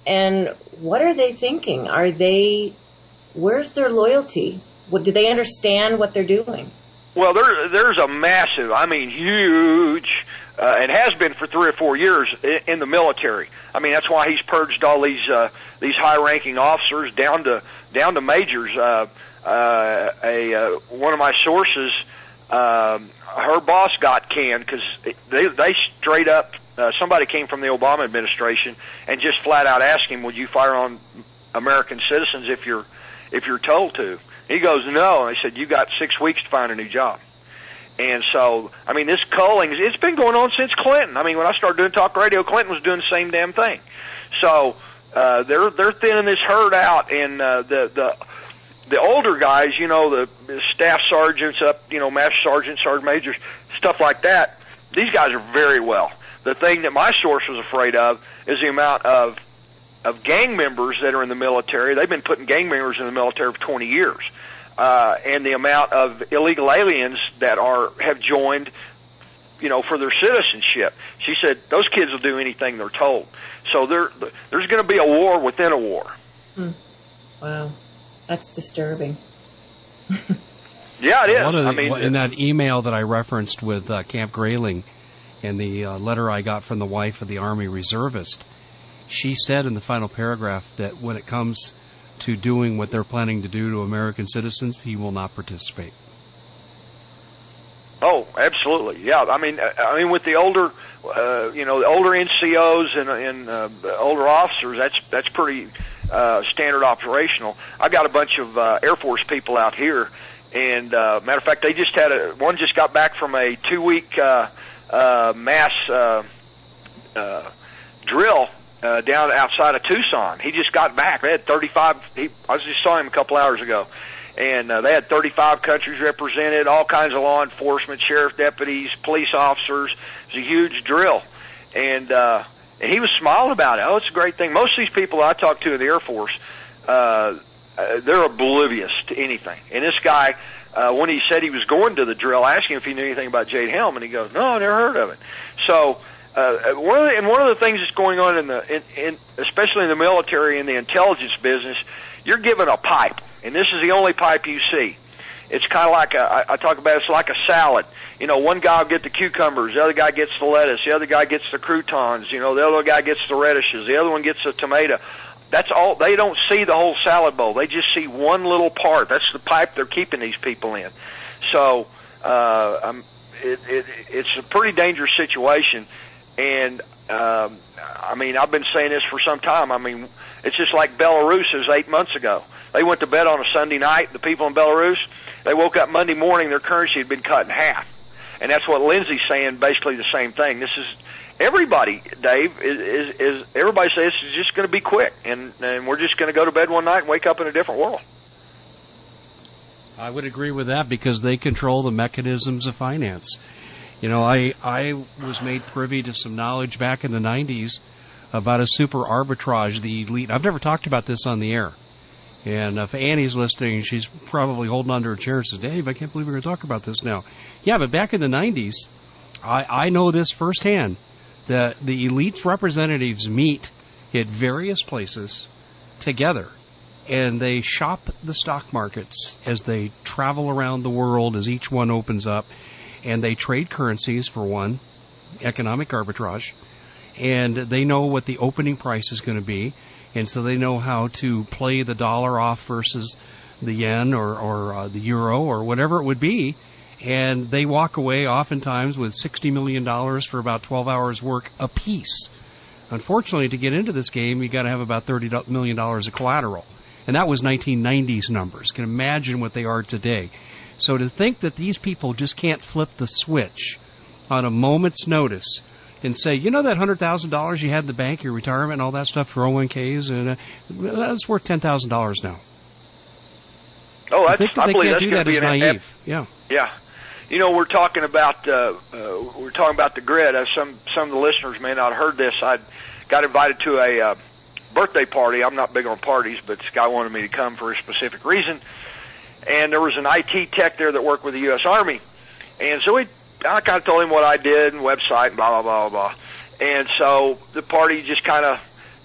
and what are they thinking? Are they, where's their loyalty? What, do they understand what they're doing? Well, there, there's a massive, I mean, huge, uh, and has been for three or four years in, in the military. I mean, that's why he's purged all these uh, these high-ranking officers down to down to majors. Uh, uh, a uh, one of my sources, um, her boss got canned because they they straight up. Uh, somebody came from the Obama administration and just flat out asked him, "Would you fire on American citizens if you're if you're told to?" He goes, "No." And they said, "You got six weeks to find a new job." And so, I mean, this culling, it's been going on since Clinton. I mean, when I started doing talk radio, Clinton was doing the same damn thing. So, uh, they're, they're thinning this herd out, and, uh, the, the, the older guys, you know, the, the staff sergeants up, you know, master sergeants, sergeant majors, stuff like that, these guys are very well. The thing that my source was afraid of is the amount of, of gang members that are in the military. They've been putting gang members in the military for twenty years. Uh, and the amount of illegal aliens that are have joined, you know, for their citizenship. She said those kids will do anything they're told. So there, there's going to be a war within a war. Hmm. Wow, that's disturbing. Yeah, it is. One of the, I mean, in that email that I referenced with uh, Camp Grayling, and the uh, letter I got from the wife of the Army reservist, she said in the final paragraph that when it comes to doing what they're planning to do to American citizens, he will not participate. Oh, absolutely. Yeah. I mean, I mean, with the older, uh, you know, the older N C Os and, and uh, older officers, that's that's pretty uh, standard operational. I got a bunch of uh, Air Force people out here, and uh, matter of fact, they just had a one just got back from a two week uh, uh, mass uh, uh, drill. Uh, down outside of Tucson. He just got back. They had thirty-five, he, I just saw him a couple hours ago, and uh, they had thirty-five countries represented, all kinds of law enforcement, sheriff deputies, police officers. It was a huge drill. And, uh, and he was smiling about it. Oh, it's a great thing. Most of these people I talk to in the Air Force, uh, uh, they're oblivious to anything. And this guy, uh, when he said he was going to the drill, I asked him if he knew anything about Jade Helm, and he goes, no, I never heard of it. So, Uh, one of the, and one of the things that's going on in the, in, in, especially in the military and the intelligence business, you're given a pipe, and this is the only pipe you see. It's kind of like a, I, I talk about it's like a salad. You know, one guy will get the cucumbers, the other guy gets the lettuce, the other guy gets the croutons, you know, the other guy gets the radishes, the other one gets the tomato. That's all. They don't see the whole salad bowl. They just see one little part. That's the pipe they're keeping these people in. So, uh, um, it, it, it's a pretty dangerous situation. And, um, I mean, I've been saying this for some time. I mean, it's just like Belarus is eight months ago. They went to bed on a Sunday night, the people in Belarus. They woke up Monday morning, their currency had been cut in half. And that's what Lindsay's saying, basically the same thing. This is, everybody, Dave, is, is, is everybody says this is just going to be quick. And, and we're just going to go to bed one night and wake up in a different world. I would agree with that because they control the mechanisms of finance. You know, I I was made privy to some knowledge back in the nineties about a super arbitrage, the elite. I've never talked about this on the air. And if Annie's listening, she's probably holding onto her chair and says, Dave, I can't believe we're going to talk about this now. Yeah, but back in the nineties, I, I know this firsthand, that the elite's representatives meet at various places together. And they shop the stock markets as they travel around the world, as each one opens up. And they trade currencies, for one, economic arbitrage, and they know what the opening price is going to be, and so they know how to play the dollar off versus the yen or, or uh, the euro or whatever it would be, and they walk away oftentimes with sixty million dollars for about twelve hours work apiece. Unfortunately, to get into this game, you got to have about thirty million dollars of collateral, and that was nineteen nineties numbers. You can imagine what they are today. So to think that these people just can't flip the switch on a moment's notice and say, you know that one hundred thousand dollars you had in the bank, your retirement and all that stuff for oh one K's, and uh, that's worth ten thousand dollars now. Oh, that's, think that I they believe can't that's do going that to be is an naive. Yeah. Yeah. You know, we're talking about uh, uh, we're talking about the grid. Uh, some some of the listeners may not have heard this. I got invited to a uh, birthday party. I'm not big on parties, but this guy wanted me to come for a specific reason. And there was an I T tech there that worked with the U S Army. And so we, I kind of told him what I did and website and blah, blah, blah, blah. And so the party just kind of,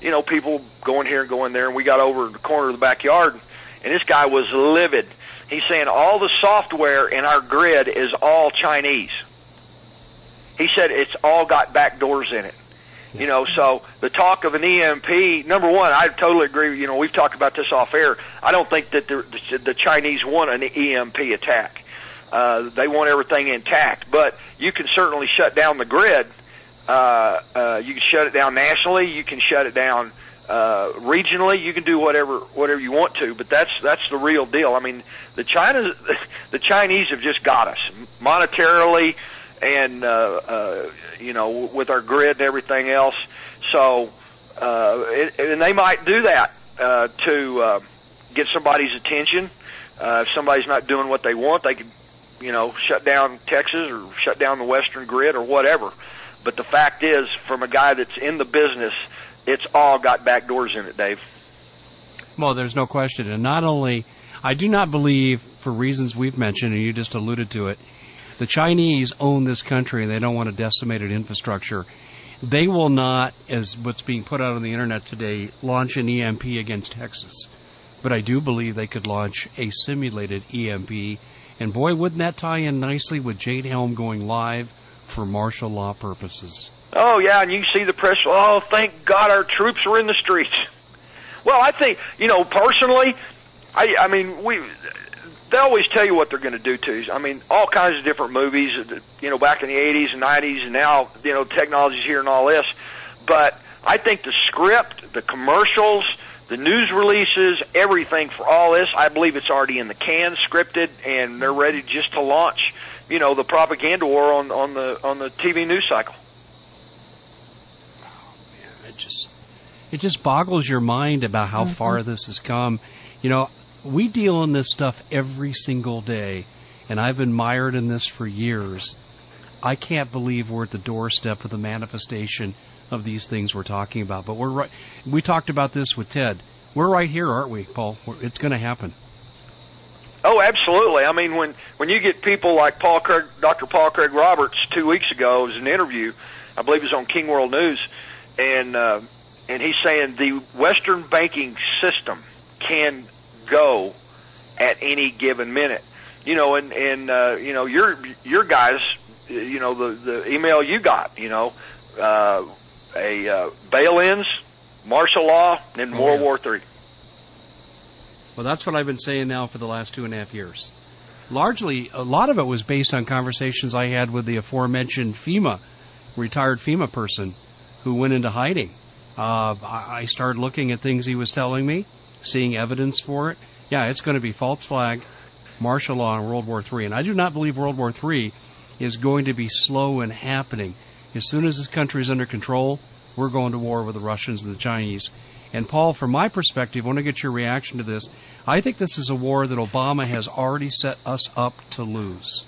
you know, people going here and going there, and we got over the corner of the backyard, and this guy was livid. He's saying all the software in our grid is all Chinese. He said it's all got back doors in it. You know, so the talk of an E M P, number one, I totally agree. You know, we've talked about this off air. I don't think that the, the Chinese want an E M P attack. Uh, they want everything intact. But you can certainly shut down the grid. Uh, uh, you can shut it down nationally. You can shut it down uh, regionally. You can do whatever whatever you want to. But that's that's the real deal. I mean, the China, the Chinese have just got us monetarily. And, uh, uh, you know, with our grid and everything else. So, uh, it, and they might do that, uh, to, uh, get somebody's attention. Uh, if somebody's not doing what they want, they could, you know, shut down Texas or shut down the Western grid or whatever. But the fact is, from a guy that's in the business, it's all got back doors in it, Dave. Well, there's no question. And not only, I do not believe, for reasons we've mentioned, and you just alluded to it, the Chinese own this country and they don't want a decimated infrastructure. They will not, as what's being put out on the internet today, launch an E M P against Texas. But I do believe they could launch a simulated E M P. And boy, wouldn't that tie in nicely with Jade Helm going live for martial law purposes. Oh, yeah, and you can see the press, oh, thank God our troops are in the streets. Well, I think, you know, personally, I, I mean, we... They always tell you what they're going to do to you. I mean, all kinds of different movies, you know, back in the eighties and nineties, and now, you know, technology's here and all this. But I think the script, the commercials, the news releases, everything for all this, I believe it's already in the can, scripted, and they're ready just to launch, you know, the propaganda war on, on the on the T V news cycle. Oh, man, it just it just boggles your mind about how mm-hmm. far this has come. You know, we deal in this stuff every single day, and I've been mired in this for years. I can't believe we're at the doorstep of the manifestation of these things we're talking about. But we're right. We talked about this with Ted. We're right here, aren't we, Paul? It's going to happen. Oh, absolutely. I mean, when when you get people like Paul Craig, Doctor Paul Craig Roberts two weeks ago, it was an interview. I believe it was on King World News, and uh, and he's saying the Western banking system can go at any given minute, you know, and and uh, you know your your guys, you know the the email you got, you know, uh, a uh, bail-ins, martial law, and oh, World yeah. War Three. Well, that's what I've been saying now for the last two and a half years. Largely, a lot of it was based on conversations I had with the aforementioned FEMA, retired FEMA person, who went into hiding. Uh, I started looking at things he was telling me, seeing evidence for it. Yeah, it's going to be false flag, martial law, and World War Three. And I do not believe World War Three is going to be slow in happening. As soon as this country is under control, we're going to war with the Russians and the Chinese. And Paul, from my perspective, I want to get your reaction to this. I think this is a war that Obama has already set us up to lose.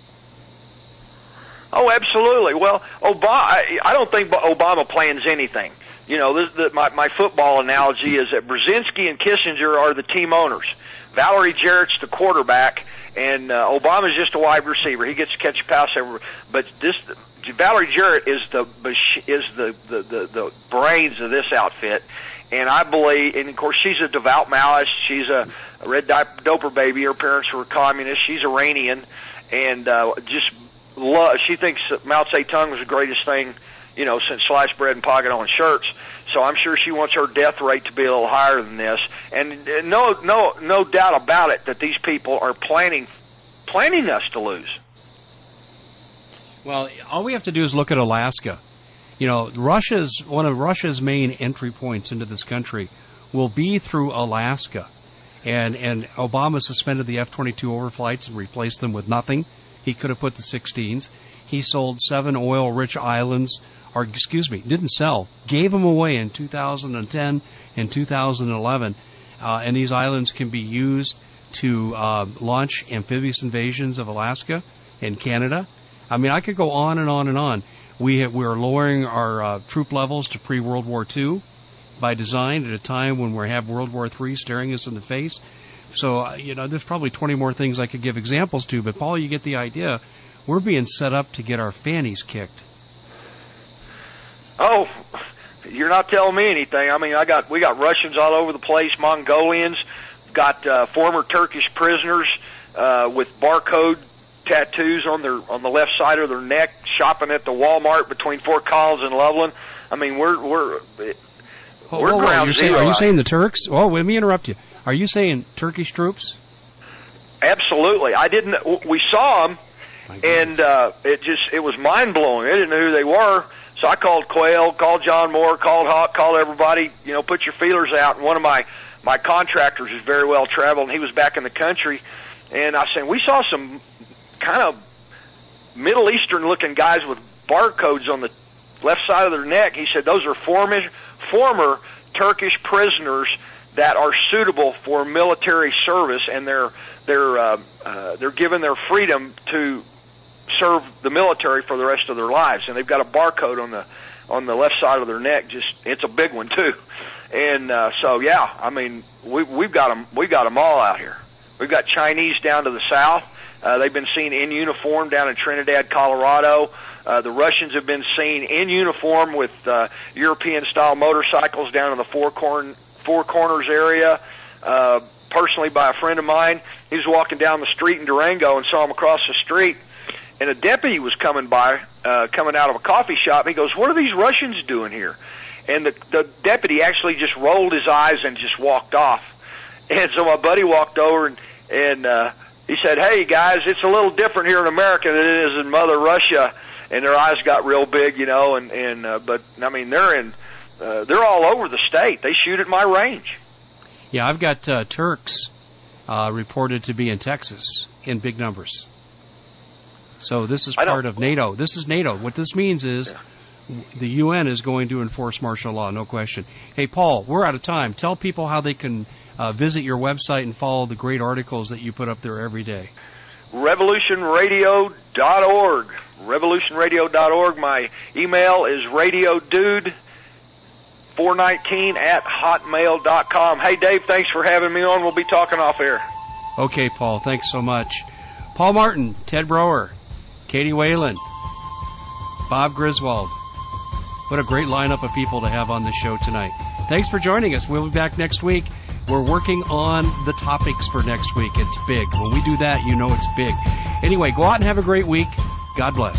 Oh, absolutely. Well, Obama, I don't think Obama plans anything. You know, this, the, my, my football analogy is that Brzezinski and Kissinger are the team owners. Valerie Jarrett's the quarterback, and uh, Obama's just a wide receiver. He gets to catch a pass every. But this, Valerie Jarrett is the is the, the, the, the brains of this outfit, and I believe, and of course she's a devout Maoist. She's a, a red doper baby. Her parents were communists. She's Iranian, and uh, just love. She thinks that Mao Zedong was the greatest thing, you know, since sliced bread and pocket on shirts. So I'm sure she wants her death rate to be a little higher than this. And no, no, no doubt about it that these people are planning, planning us to lose. Well, all we have to do is look at Alaska. You know, Russia's, one of Russia's main entry points into this country will be through Alaska. And, and Obama suspended the F twenty-two overflights and replaced them with nothing. He could have put the sixteens. He sold seven oil-rich islands, or excuse me, didn't sell, gave them away in two thousand ten and two thousand eleven. Uh, and these islands can be used to uh, launch amphibious invasions of Alaska and Canada. I mean, I could go on and on and on. We have, we are lowering our uh, troop levels to pre-World War Two by design at a time when we have World War Three staring us in the face. So, uh, you know, there's probably twenty more things I could give examples to, but Paul, you get the idea. We're being set up to get our fannies kicked. Oh, you're not telling me anything. I mean, I got we got Russians all over the place, Mongolians, got uh, former Turkish prisoners uh, with barcode tattoos on their on the left side of their neck, shopping at the Walmart between Fort Collins and Loveland. I mean, we're we're we're whoa, whoa, ground whoa. zero. Saying, are you saying the Turks? Oh, let me interrupt you. Are you saying Turkish troops? Absolutely. I didn't. We saw them, and uh, it just it was mind blowing. I didn't know who they were, so I called Quail, called John Moore, called Hawk, called everybody. You know, put your feelers out. And one of my my contractors is very well traveled, and he was back in the country, and I said we saw some kind of Middle Eastern looking guys with barcodes on the left side of their neck. He said those are former former Turkish prisoners that are suitable for military service, and they're they're uh, uh, they're given their freedom to serve the military for the rest of their lives. And they've got a barcode on the on the left side of their neck. Just it's a big one too. And uh, so yeah, I mean we we've got them we got them all out here. We've got Chinese down to the south. Uh, they've been seen in uniform down in Trinidad, Colorado. Uh, the Russians have been seen in uniform with uh, European-style motorcycles down in the Four, Corn- Four Corners area. Uh, personally, by a friend of mine, he was walking down the street in Durango and saw him across the street, and a deputy was coming by, uh, coming out of a coffee shop. He goes, "What are these Russians doing here?" And the, the deputy actually just rolled his eyes and just walked off. And so my buddy walked over and, and uh, he said, "Hey, guys, it's a little different here in America than it is in Mother Russia." And their eyes got real big, you know, and, and uh, but, I mean, they're in, uh, they're all over the state. They shoot at my range. Yeah, I've got uh, Turks uh, reported to be in Texas in big numbers. So this is part of NATO. This is NATO. What this means is yeah. the U N is going to enforce martial law, no question. Hey, Paul, we're out of time. Tell people how they can uh, visit your website and follow the great articles that you put up there every day. revolution radio dot org. revolution radio dot org. My email is radiodude four nineteen at hotmail dot com. Hey, Dave, thanks for having me on. We'll be talking off air. Okay, Paul, thanks so much. Paul Martin, Ted Broer, Katie Whalen, Bob Griswold. What a great lineup of people to have on the show tonight. Thanks for joining us. We'll be back next week. We're working on the topics for next week. It's big. When we do that, you know it's big. Anyway, go out and have a great week. God bless.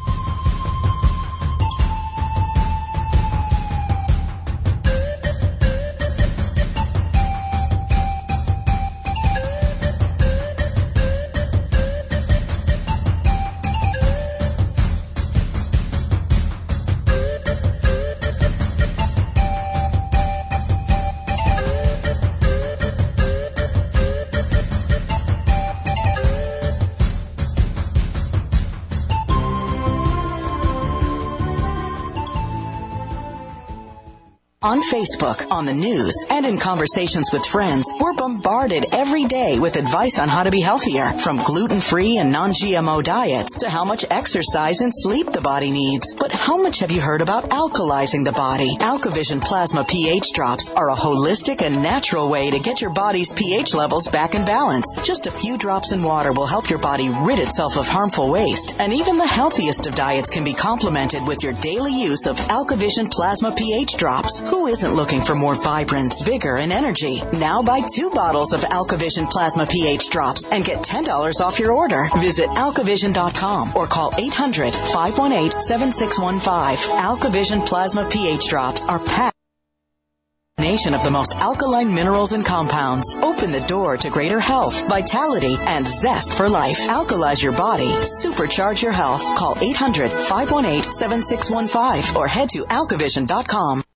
On Facebook, on the news, and in conversations with friends, we're bombarded every day with advice on how to be healthier, from gluten-free and non-G M O diets to how much exercise and sleep the body needs. But how much have you heard about alkalizing the body? AlkaVision Plasma pH drops are a holistic and natural way to get your body's pH levels back in balance. Just a few drops in water will help your body rid itself of harmful waste. And even the healthiest of diets can be complemented with your daily use of AlkaVision Plasma pH drops. Who isn't looking for more vibrance, vigor, and energy? Now buy two bottles of AlkaVision Plasma pH drops and get ten dollars off your order. Visit alkavision dot com or call eight hundred, five one eight, seven six one five. AlkaVision Plasma pH drops are packed nation of the most alkaline minerals and compounds. Open the door to greater health, vitality, and zest for life. Alkalize your body. Supercharge your health. Call eight hundred, five one eight, seven six one five or head to alkavision dot com.